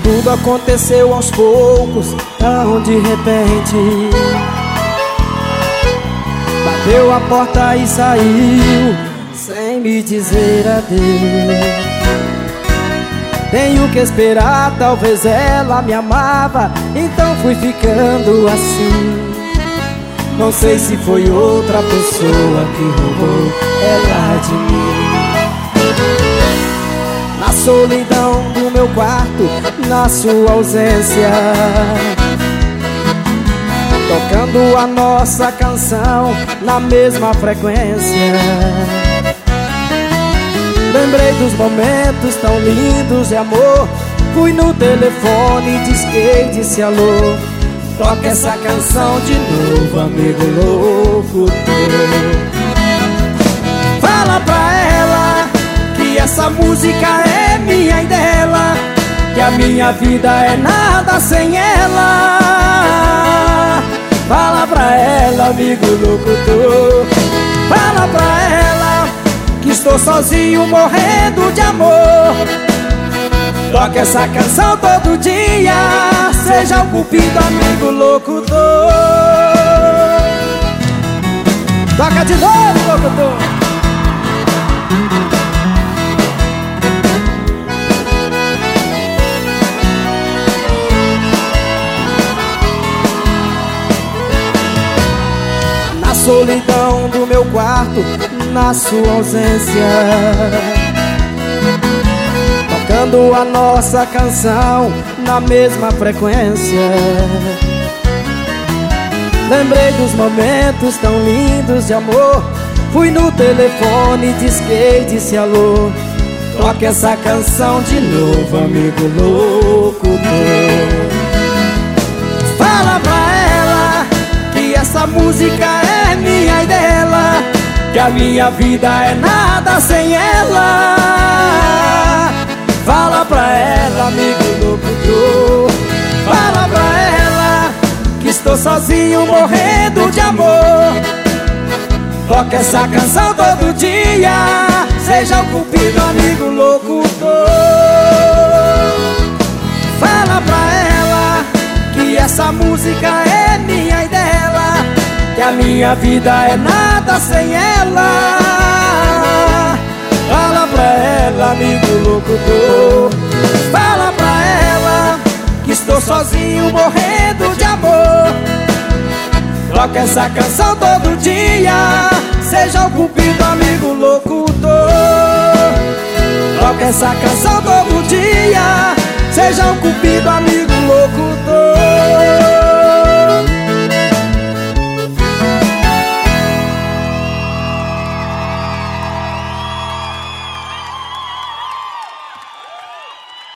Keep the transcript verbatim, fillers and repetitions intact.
Tudo aconteceu aos poucos, tão de repente. Bateu a porta e saiu, sem me dizer adeus. Tenho que esperar, talvez ela me amava, então fui ficando assim. Não sei se foi outra pessoa que roubou ela de mim. Na solidão do meu quarto, na sua ausência, tocando a nossa canção na mesma frequência. Lembrei dos momentos tão lindos de amor. Fui no telefone, disquei, disse alô. Toca essa canção de novo, amigo louco. Fala pra ela que essa música é minha e dela, que a minha vida é nada sem ela. Fala pra ela, amigo locutor. Fala pra ela que estou sozinho morrendo de amor. Toca essa canção todo dia, seja o cupido, amigo locutor. Toca de novo, locutor. Na solidão do meu quarto, na sua ausência, tocando a nossa canção na mesma frequência. Lembrei dos momentos tão lindos de amor. Fui no telefone, disquei, disse alô. Toca essa canção de novo, amigo louco. Fala pra ela que essa música é minha e dela, que a minha vida é nada sem ela. Fala pra ela, amigo locutor. Fala pra ela que estou sozinho morrendo de amor. Toca essa canção todo dia, seja o cupido, amigo locutor. Fala pra ela que essa música é minha e dela, que a minha vida é nada sem ela. Fala pra ela, amigo locutor. Fala pra ela que estou sozinho morrendo de amor. Toca essa canção todo dia, seja o cupido, amigo locutor. Toca essa canção todo dia, seja o cupido, amigo locutor.